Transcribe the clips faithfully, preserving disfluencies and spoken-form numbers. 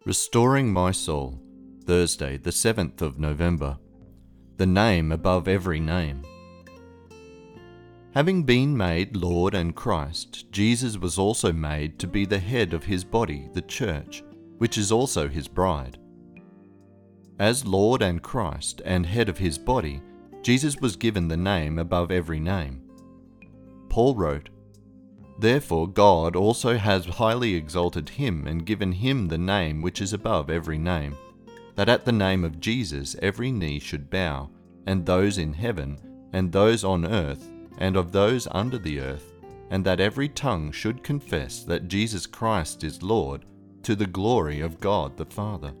Restoring My Soul, Thursday, the seventh of November. The name above every name. Having been made Lord and Christ, Jesus was also made to be the head of his body, the church, which is also his bride. As Lord and Christ and head of his body, Jesus was given the name above every name. Paul wrote, "Therefore God also has highly exalted him and given him the name which is above every name, that at the name of Jesus every knee should bow, and those in heaven, and those on earth, and of those under the earth, and that every tongue should confess that Jesus Christ is Lord, to the glory of God the Father."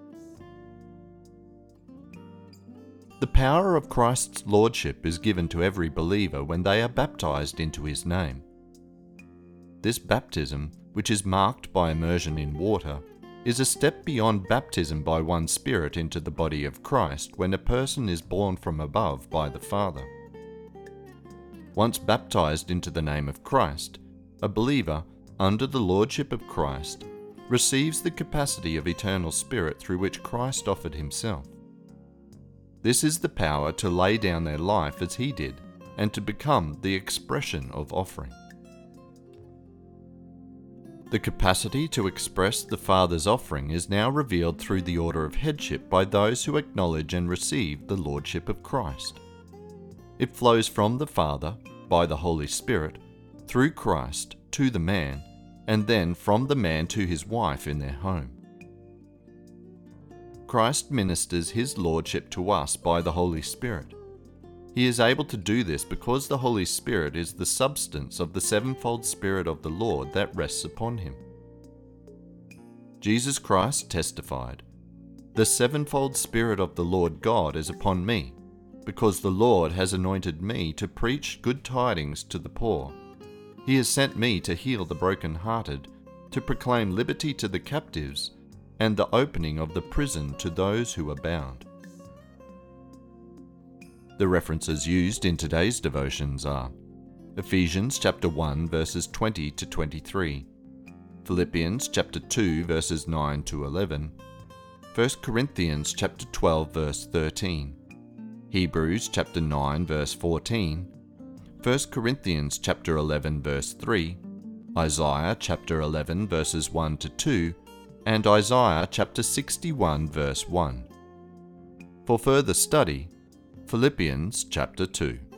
The power of Christ's Lordship is given to every believer when they are baptized into his name. This baptism, which is marked by immersion in water, is a step beyond baptism by one Spirit into the body of Christ when a person is born from above by the Father. Once baptized into the name of Christ, a believer, under the Lordship of Christ, receives the capacity of eternal Spirit through which Christ offered himself. This is the power to lay down their life as he did, and to become the expression of offering. The capacity to express the Father's offering is now revealed through the order of headship by those who acknowledge and receive the Lordship of Christ. It flows from the Father, by the Holy Spirit, through Christ to the man, and then from the man to his wife in their home. Christ ministers his Lordship to us by the Holy Spirit. He is able to do this because the Holy Spirit is the substance of the sevenfold Spirit of the Lord that rests upon him. Jesus Christ testified, "The sevenfold Spirit of the Lord God is upon me, because the Lord has anointed me to preach good tidings to the poor. He has sent me to heal the brokenhearted, to proclaim liberty to the captives, and the opening of the prison to those who are bound." The references used in today's devotions are Ephesians chapter one verses twenty to twenty-three, Philippians chapter two verses nine to eleven, First Corinthians chapter twelve verse thirteen, Hebrews chapter nine verse fourteen, First Corinthians chapter eleven verse three, Isaiah chapter eleven verses one to two, and Isaiah chapter sixty-one verse one. For further study, Philippians chapter two.